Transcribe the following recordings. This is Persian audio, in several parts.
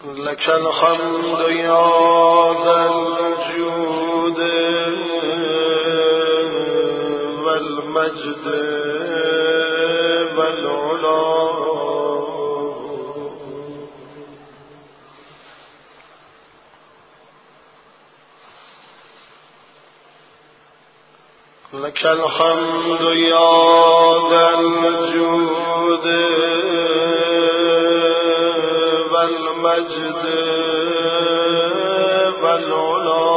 لك الحمد يا ذا الجود والمجد والعلا لك الحمد يا ذا الجود والمجد والعلا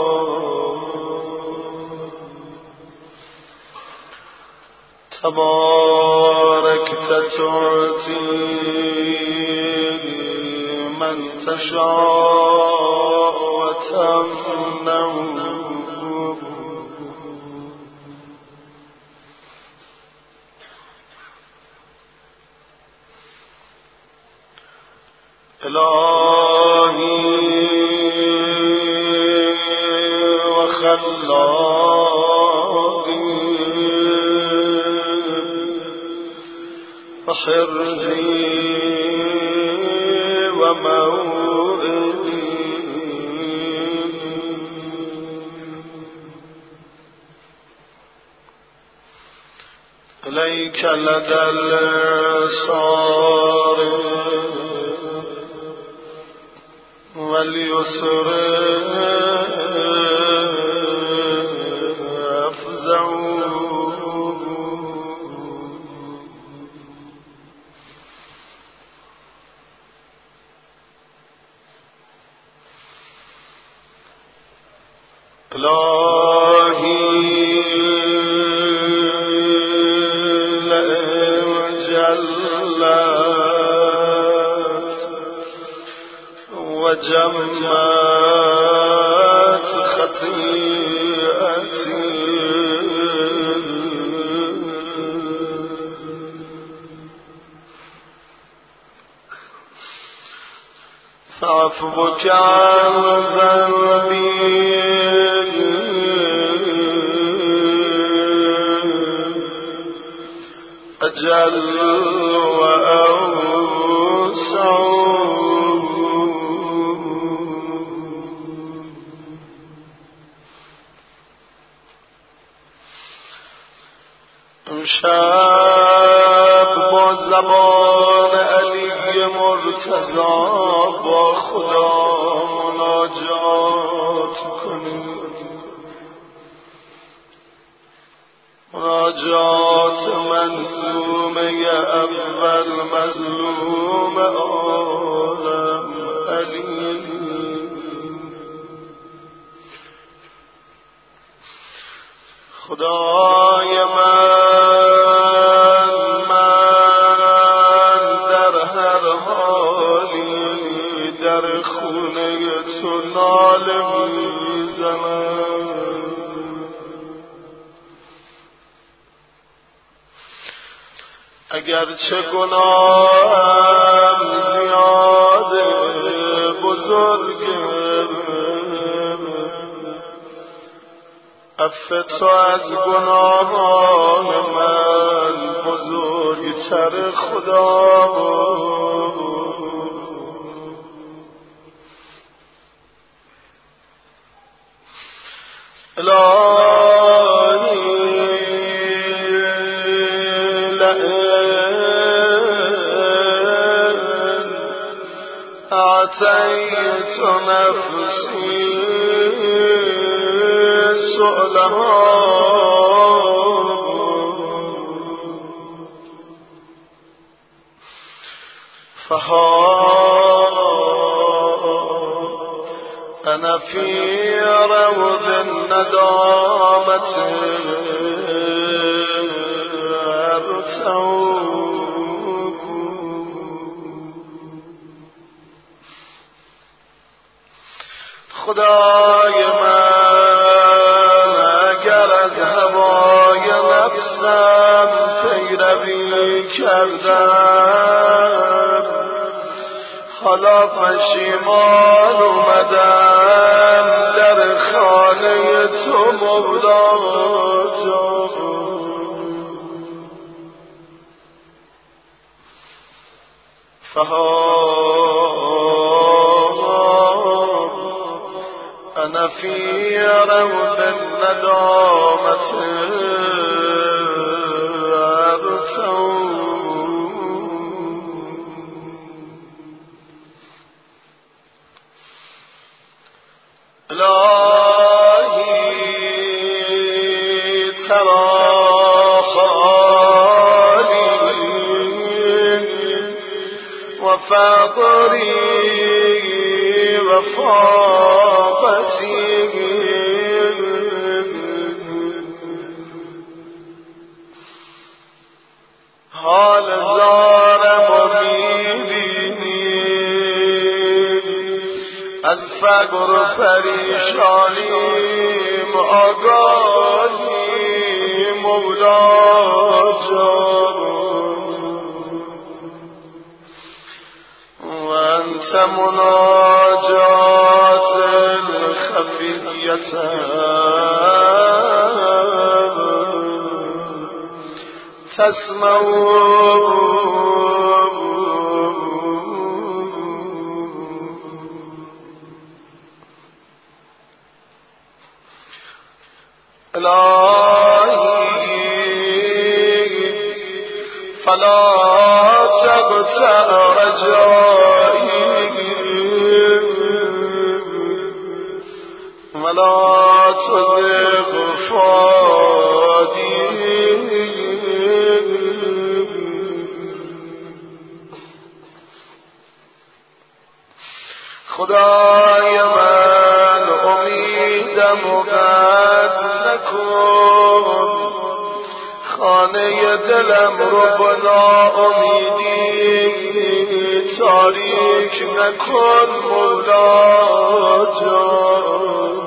تباركت تعطي من تشاء وتمنع إلهي وخلاقي وحرزي وموئلي إليك لدى الصار واليسر أفزع إلهي لئن جلت وجمت خطيئتي فعفوك عن ذنبي أجل وأوسع امشب با زبان علی مرتضی با خدا مناجات کنیم، مناجات منظومه اول مظلوم عالم علی. خدای من در هر حالی در خونه تو ناله میزنم، اگرچه گناهم زیاده بزرگه، عفو تو از گناهان من بزرگتر خدا. الهی لئن اعطیت نفسی سؤلها فها أنا في روض الندامة أرتع. خدای من اگر از هوای نفسم پیروی کردم، حالا پشیمان اومدم در خانه تو مبلاجم. فها أنا في روض الندامة أرتوي إلهي ترى وفقري وفاقتي حال زارم و میبینی از فقر و پریشانیم آگاهی مولا جان وأنت مناجات خفية تسمع إلهي فلا تقطع رجائي ولا تزغ فؤادي خدای من امیدم و قطع نکن خانه دلم رو با ناامیدی تاریک نکن مولا جان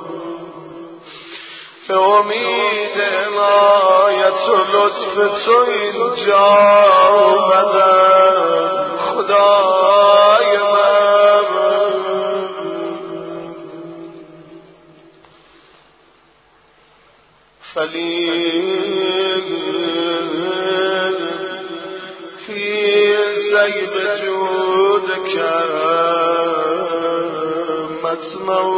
به امید عنایت و لطف تو اینجا اومدم خدای من فلیل فی سیب جودک مطمع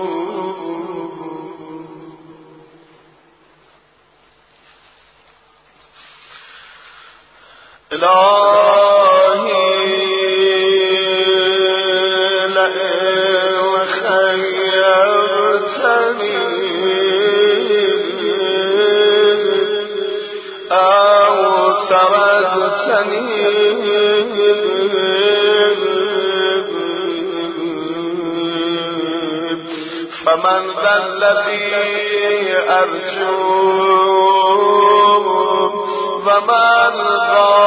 إلهي لئن خيرتني أو تردتني فمن ذا الذي أرجوه ومن ذا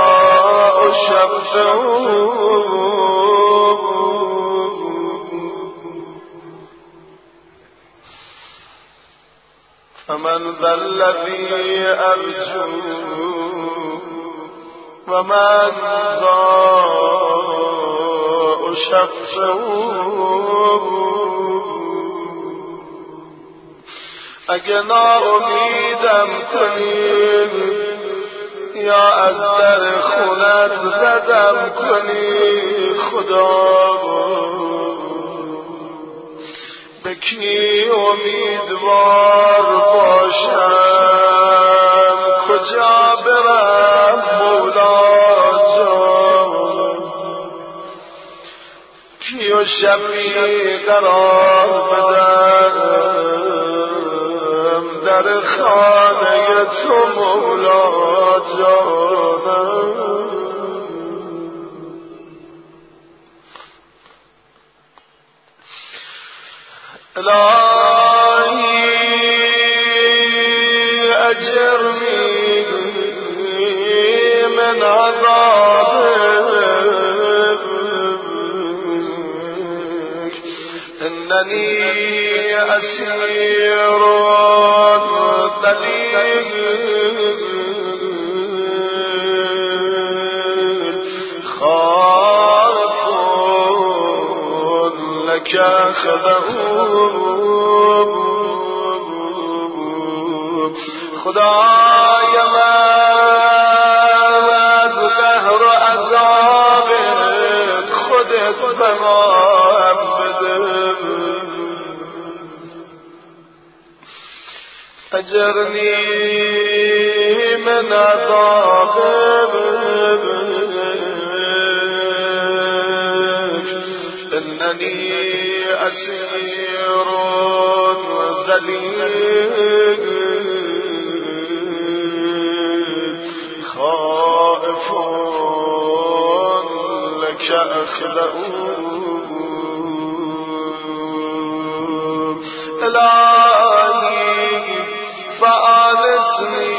أشفعه فمن ذا الذي أرجوه ومن ذا أشفعه اگه ناامیدم کنی یا از در خونت بدم کنی خدا به کی امیدوار باشم کجا برم مولا جان کیو شفیع قرار بدم در خانه تو مولا جانم الهی اجرنی من عذابك اننی اسیر ذلیل خائف لك خذوه خدای من از قهر و عذابت خودت به ما هم بده أجرني من عذابك إنني أسير وذليل خائف لك أخلأ إلهي فآنسني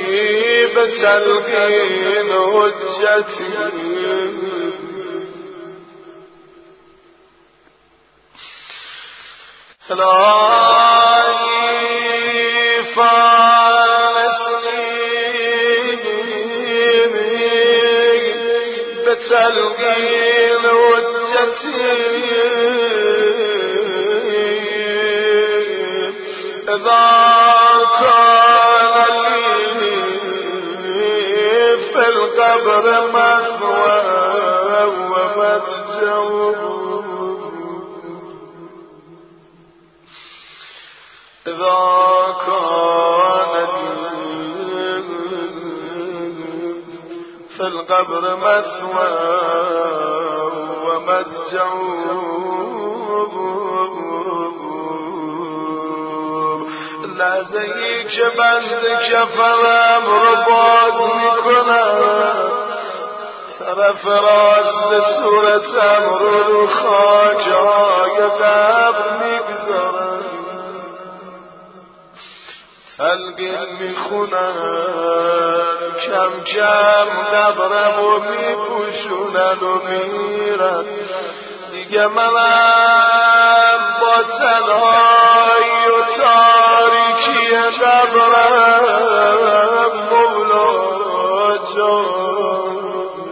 بتلقين حجتي إلهي فآنسني بتلقين حجتي إذا كان لي في القبر مثوى ومسجع إذا كان لي في القبر مثوى ومسجع لا زيك بندك فرام رباز میکنم سر فراش لسورة امر الخاک های قبر میگذارم تلقین میخونن کم کم قبرم و میپوشونن و میرن دیگه منم با تنهایی و تاریکی قبرم مولا جان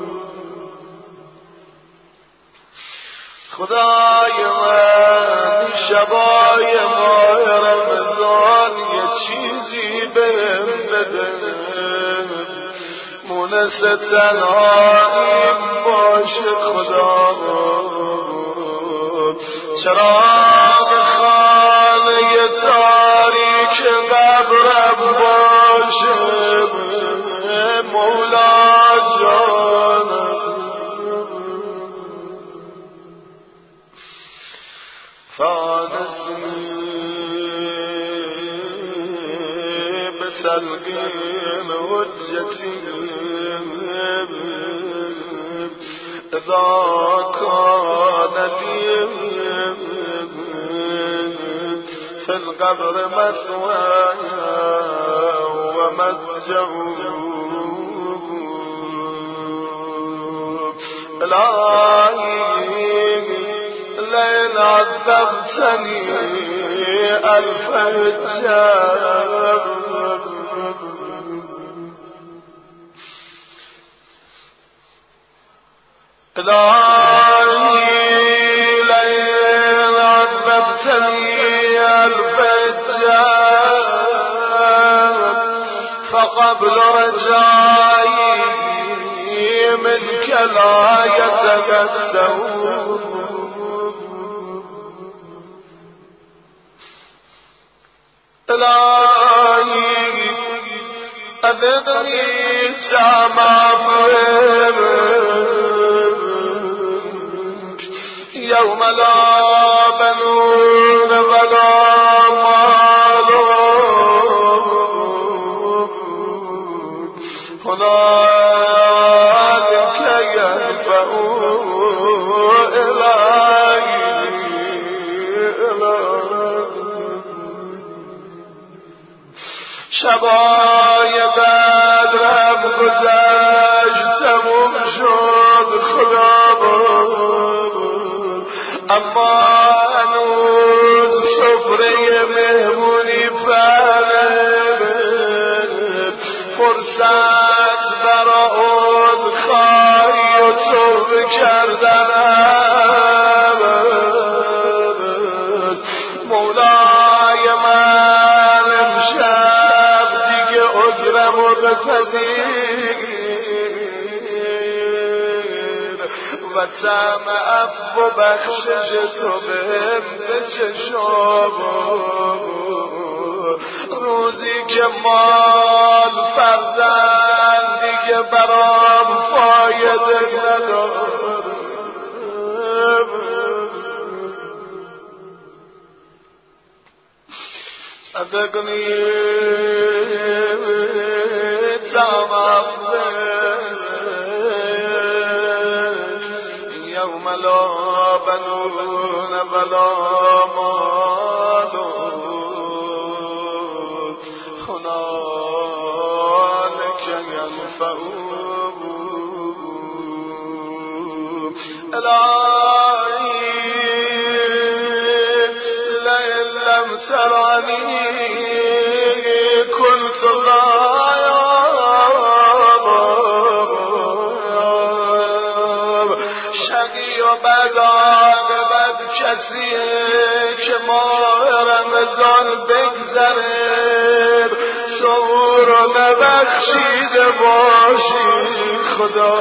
خدای من شبای ماه رمضان یه چیزی بهم بده مونس تنهاییم باشه خدا چراغ خانه تاریک قبرم باشه مولا جانم فانسنی بتلقین حجتی إذا كان لي في القبر مثوى ومسجع إلهي لئن عذبتني ألف هجاب إلهي لئن عذبتني ألف هجاب فقبل رجائي منك لا يتكسر إلهي أذنني تمام يوم لا بنون ولا مال هنالك ينفع شبای بدرم گذشت تموم شد خدا اما هنوز سفره مهمونی پره فرصت برا عذرخواهی و توبه کردن مولای من امشب دیگه عذرم و بپذیر و طعم عفو و بخشش تو بهم بچشم روزی که مال فرزند دیگه برام فایده نداره، صدقني تعرف يوم لا بنون ولا مال هنالك ينفع الهي لئن لم تراني كنت غايب شقی و بدعاقبت کسیه که ماه رمضان بگذره شعور رو نبخشیده باشی خدا.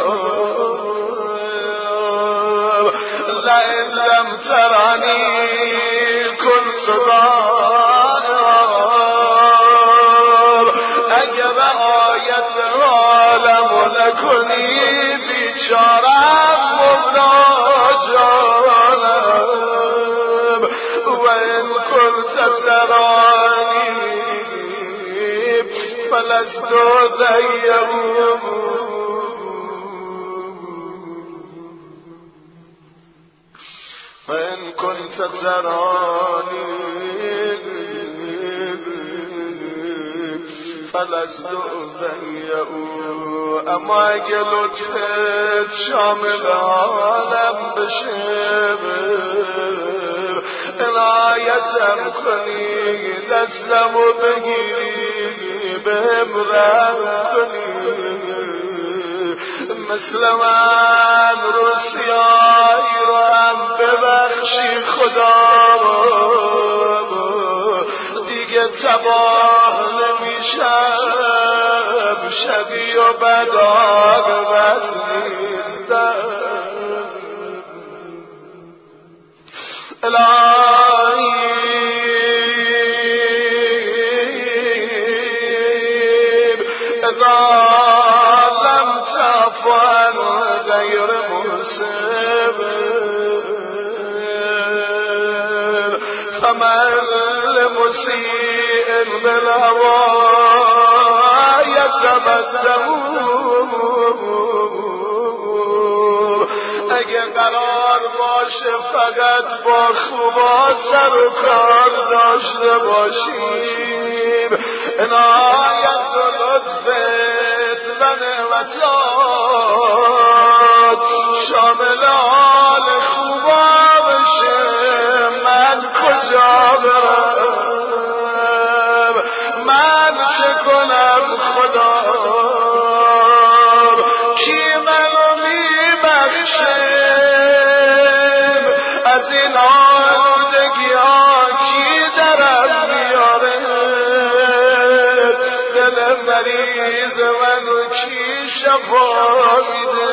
لئن لم ترانی كنت ضائع اگر آیت عالم نکنی بیچارم مبراجانم و این كنت ترانی فلست ضیعم فإن كنت تراني فلست أضيع اما اگه لطفت شامل عالم بشه عنایتم کنی دستمو بگیری بهم رحم کنی مثل من روسیایی رو هم ببخشی خدا دیگه تباه نمیشم شقی و بدعاقبت نیستم الهی اذا لم تعفو غیر مسب فمن لمسیء بالهوى یتمتع اگه قرار باشه فقط با خوبا سر و کار داشته باشیم عنایت و لطفت و نعمتات شامل حال خوبا بشه من کجا برم من چه کنم خدا کی منو میبخشه از این آلودگی ها کی درم میاره دل مریض منو کی شفا میده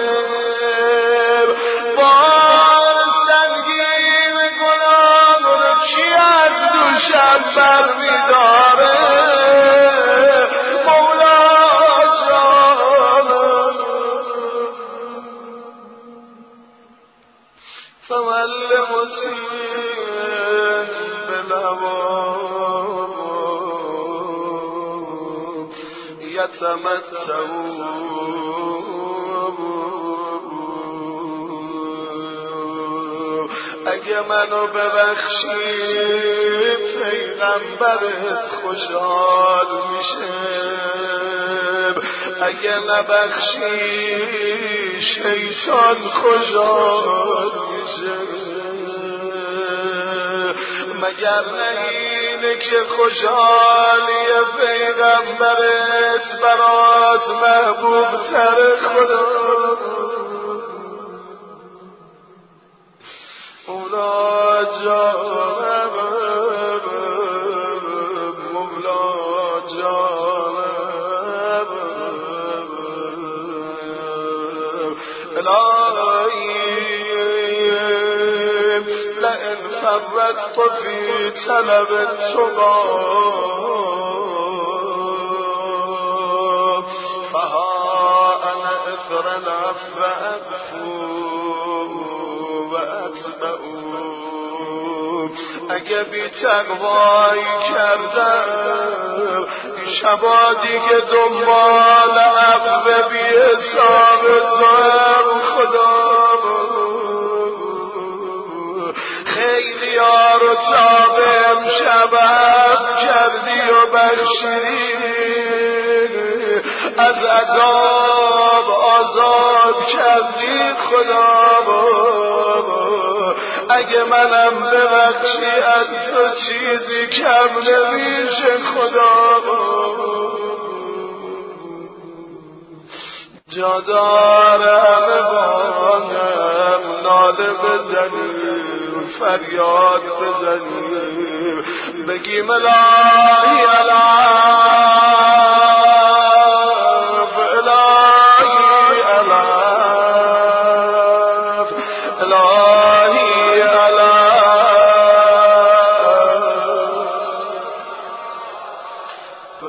بار سنگین گناه رو کی از دوشم بر میداره مولا جانم فمن لمسیء بالهوى یتمتع اگه منو ببخشی پیغمبرت خوشحال میشه اگه نبخشی شیطان خوشحال میشه مگر نه اینه که خوشحالی پیغمبرت برات محبوب تر خدا مولا جانم مولا جانم الهی لئن فرطت في طلب التقى اغفر العفو اغفو و اتبعو. اگه بی تقوایی کردم شبا دیگه دنبال عفو بی حساب زم خدا. خیلی ها رو تا به امشب کردی و بخشیدی، از عذاب آزاد کردی خدا. اگه منم ببخشی از تو چیزی کم نمیشه خدا. جا داره همه بانم ناله بزنیم، فریاد بزنیم، بگیم الهی الاف الهی الاف الهی الاف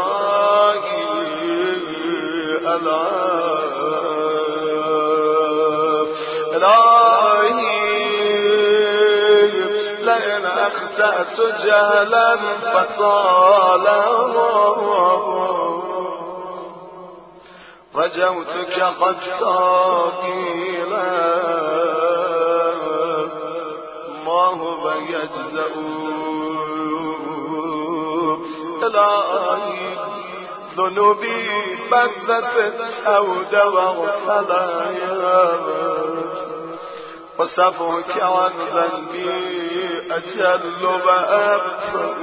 الهی الاف لئن أخطأت جهلا فطال رجوتك حتى قيل ما هو يجزأ. إلهي ذنوبي بدت السود والخلايا وصفوك عن ذنبي أجل وأكفر.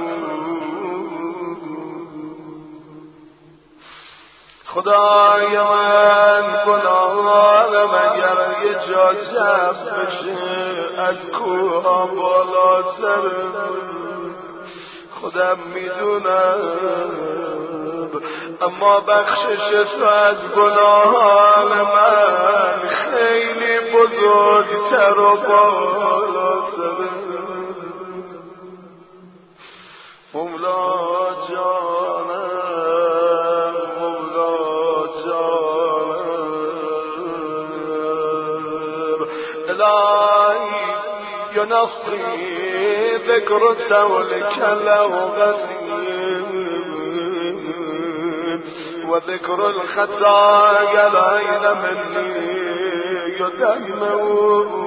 خدای من گناهان مگر یه جا جمع بشه از کوها بالاتر، خودم میدونم، اما بخشش تو از گناهان من خیلی بزرگتر و بالاتر. مولا جانم، مولا جانم، الهی یا نصری ذکر تولک لوغتی و ذکر الخطايا العين مني يدمو.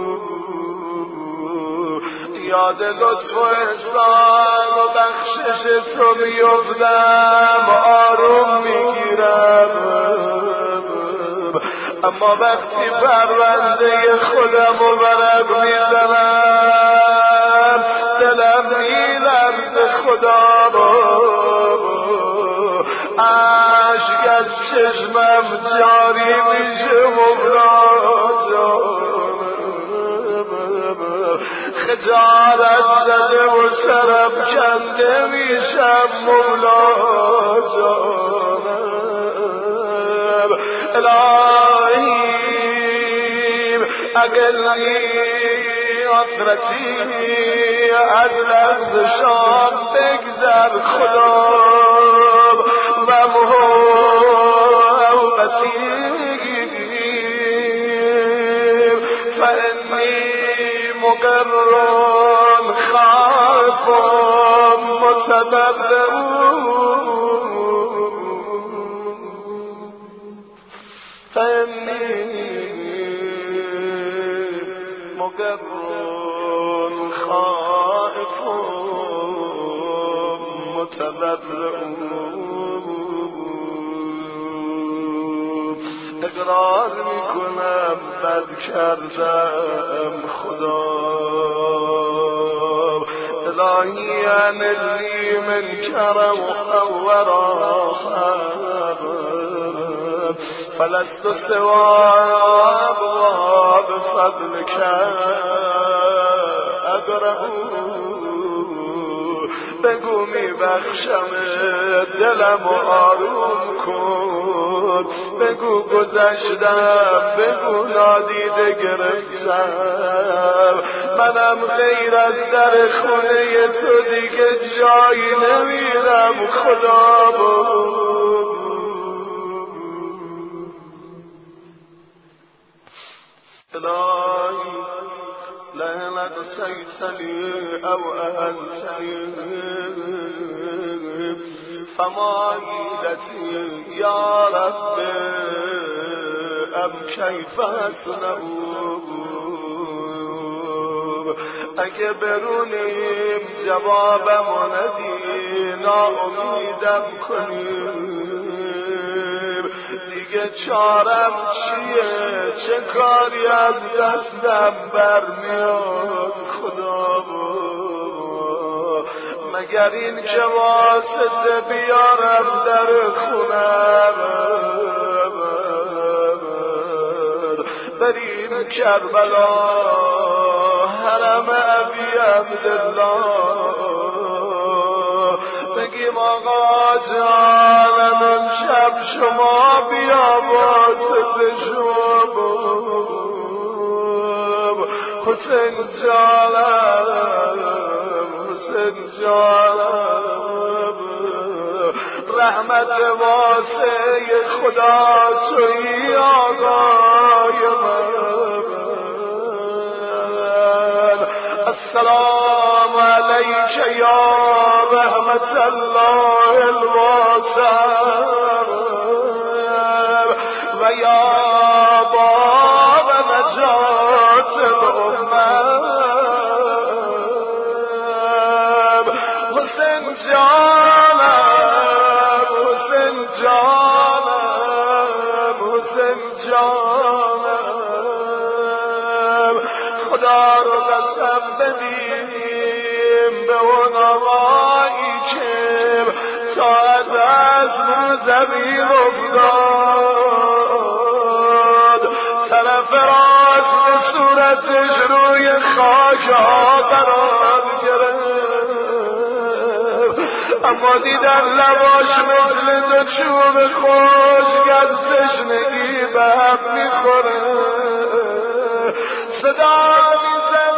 یاد لطف و احسان و بخشش تو بیفتم آروم میگیرم، اما وقتی پرونده خودم و ورق میزنم دلم میلرزه خدا. عشق از چشمم جاری میشه مولا جانم، خجالت زده و سرم کنده میشم مولا جانم. الهی اقلی عطرتی از لحظ شام بگذر خدا و محبتی فانی مقرون خاف متبرع فانی مقرون خائف متبرع. اقرار میکنم بد کردم خدا. الهی انلی من کرم ورا فلست سوا ابواب فضلك ابرهو. بگو میبخشم دلم آروم کن، بگو گذشتم، بگو نادیده گرفتم، منم غیر از در خونه تو دیگه جایی نمیرم خدا. إلهي لئن أقسيتني أو أهنتني فما حيلتي يا رب أم كيف أصنع اگه برونیم جوابم ندی ناامیدم کنیم دیگه چارم چیه چه کاری از دستم برمیاد خدا مگر این که واسطه بیارم در خونم بریم کربلا حرم ابی عبدالله بگیم آقا جانم امشب شما بیا واسطه شما حسین جانم حسین جانم رحمت واسه خدا تویی آقای من السلام عليك يا رحمة الله الواسع ويا باب نجاة الأمة حسين جانم حسين جانم حسين جانم خدا رو قسم بدیم به اون آقایی که ساعت از زمین افتاد طرف راست به صورتش روی خاک ها قرار گرفت اما دیدن لباش مثل دو چوب خشک از تشنگی به هم میخوره صدا میزن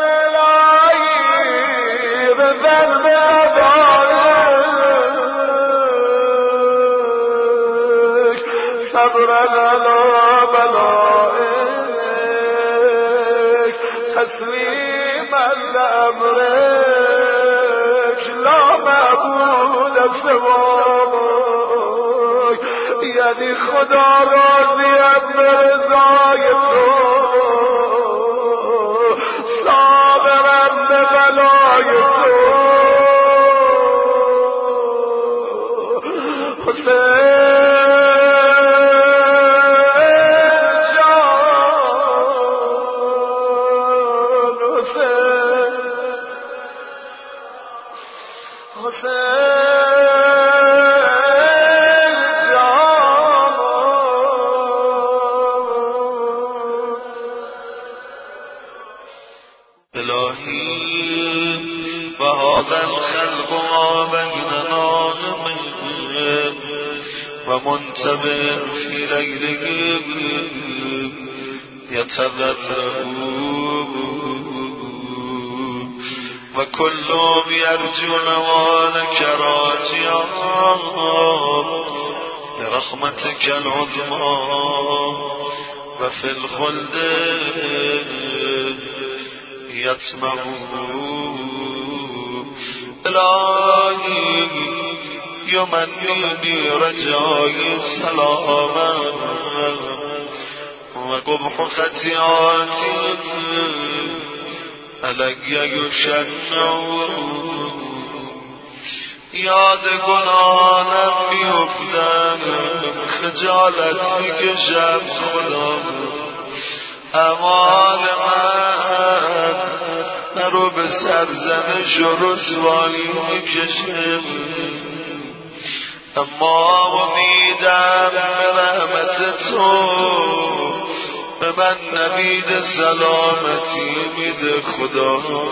الهی بزن به عبایک صبرن علی بلائک تسلیما لامرک لا معبود سواک یعنی خدا راضیم به رضای تو صابرم به بلای تو ومنتبه في ليله يتذرع وكلهم يرجو نوالك راجعا لرحمتك العظمى وفي الخلد يطمعون إلهي يمنيني رجائي سلاما وقبح خطيئاتي علي يشنع یاد گناهانم بیفتم خجالت میکشم خدا امان من نرو به سرزنش و رسوایی میکشم اما امیدم به رحمت تو به من نبید سلامتی میده خدا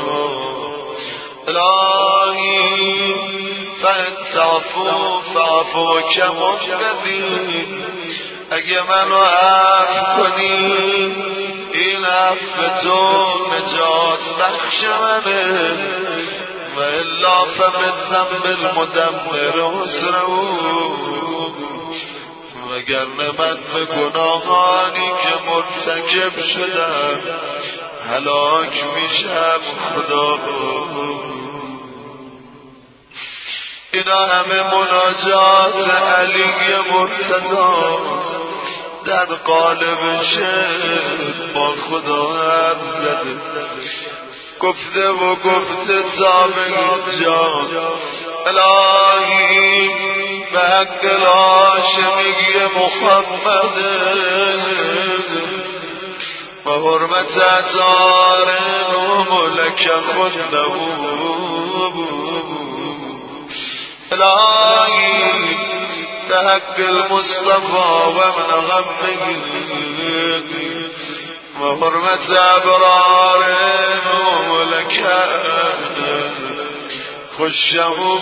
الهی فان تعفو فعفو کمقدی اگه منو عفو کنی این عفو تو نجات بخش منه و الا فبالذنب المدمر عسره و وگرنه من به گناهانی که مرتکب شدم هلاک میشم خدا. اینا همه مناجات علی مرتضی در قالب شعر با خدا حرف زده، گفته و گفته تا به اینجا الهی به حق هاشمی محمد و حرمت عطار ملک خنده الهی به حق المصطفى و من غمه و حرمت ابرار ملک خوشم.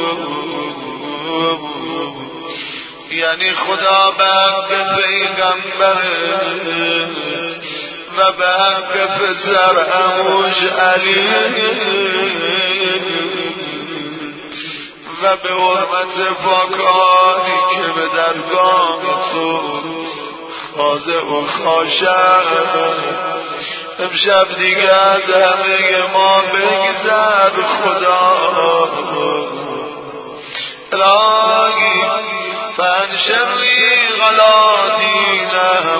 یعنی خدا به حق پیغمبرت و به حق پسر عموش علی و به حرمت پاکانی که به درگاه تو خاضع و خاشع امشب دیگه از همه ما بگذر خدا. الهی فانشری غلادین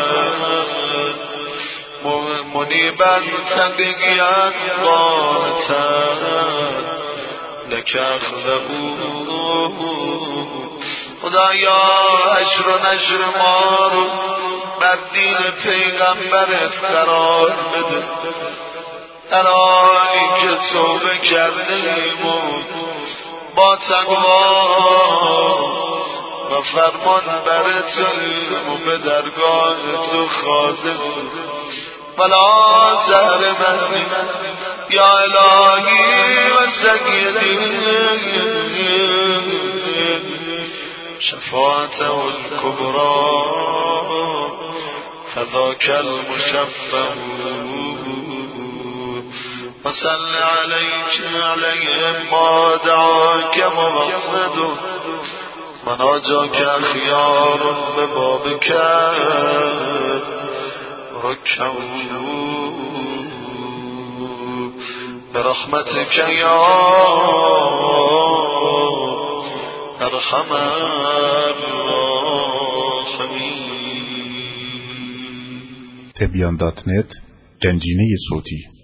منیبا تقیان قانتا لک اخذهو. خدایا حشر و نشر ما رو بر دین پیغمبرت قرار بده، در حالی که توبه کرده ایم و با تقوا و فرمان برتیم و به درگاه تو خاضع ولا تحرمنی یا الهی و سیدی شفاعته الكبرى فذاك المشفع وصل عليهم ما دعاك موحد وناجاك خيار ببابك ركعوا برحمتك يا ارحم الراحمين. تبیان.net گنجینه صوتی